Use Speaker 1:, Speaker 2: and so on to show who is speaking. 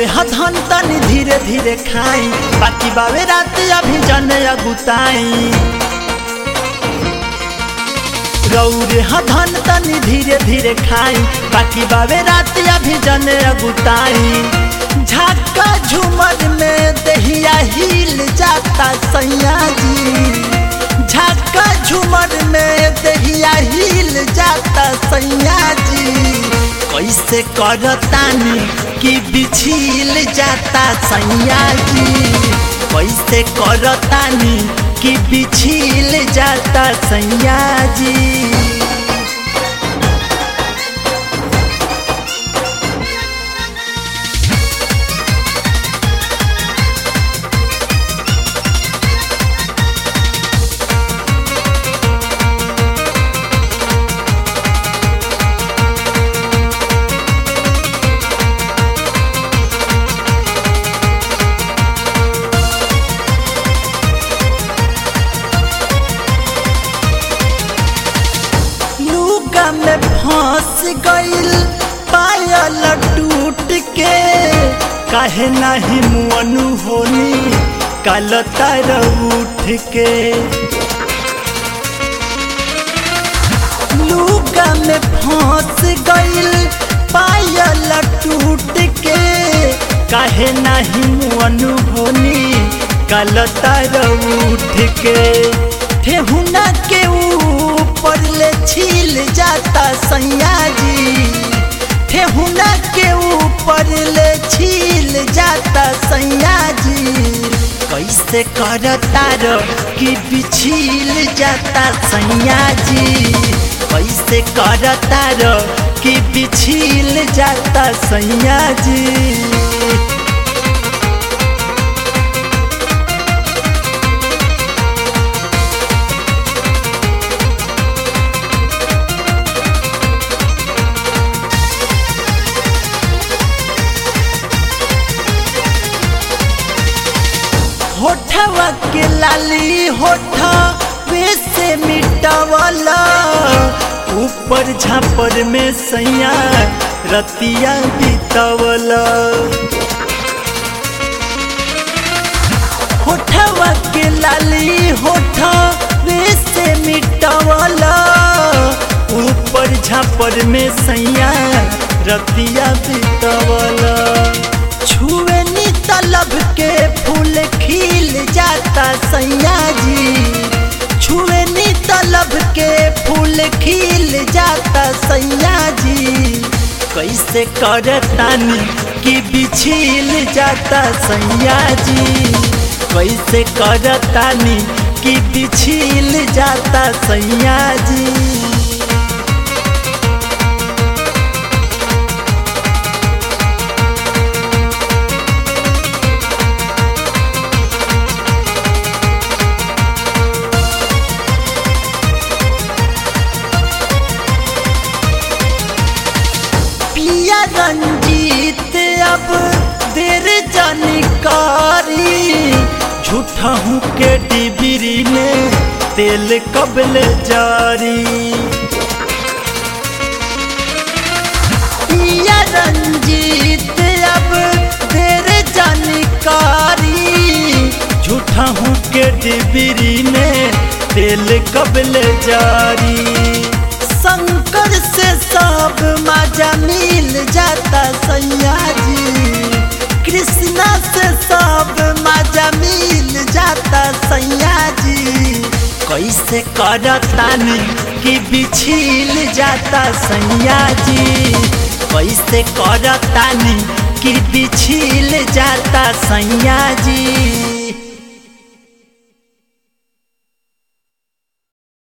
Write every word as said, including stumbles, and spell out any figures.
Speaker 1: हथन तनी धीरे धीरे खाई बाकी बावे रात अभी जने अगुताई रौरे हथन तनी धीरे धीरे खाई बाकी बावे रात अभी जने अगुताई झाका झूमर में दहिया हिल जाता सैया जी झाका झूमर में दहिया हिल जाता सैया जी कैसे करतानी कि बिछिल जाता सैया जी कैसे करतानी कि बिछिल जाता सैया जी। में फंस गइल पायल टूट के काहे नहीं मुअनु होनी काल तार उठ के लूगा में फंस गइल पायल टूट के काहे नहीं मुअनु होनी काल तार उठ के ठेहुना के ऊपर ले छील जाता सैया जी ठेहुना के ऊपर ले छील जाता सैया जी कैसे करतार कि बिछिल जाता सैया जी कैसे करतार कि बिछिल जाता सैया जी। होठवा के लाली होठा वैसे मिटावला ऊपर झापर में सैया रतिया बितावला होठवा के लाली होठा वैसे मिटावला ऊपर झापर में सैया रतिया बितावला छुए नी तलब के फूल खिल जाता सैया जी छुए नी तलब के फूल खिल जाता सैया जी कैसे करतानी कि बिछिल जाता सैया जी कैसे करतानी कि बिछिल जाता सैया जी। रंजीत अब देर जानकारी झूठा हूँ के डिबरी में तेल कबल जारी या रंजीत अब देर जानकारी झूठा हूँ के डिबरी में तेल कबल जारी शंकर से सब मजा मिल जाता सैया जी कृष्णा से सब मजा मिल जाता सैया जी कैसे करतानी कि बिछिल जाता सैया जी कैसे करतानी कि बिछिल जाता सैया जी।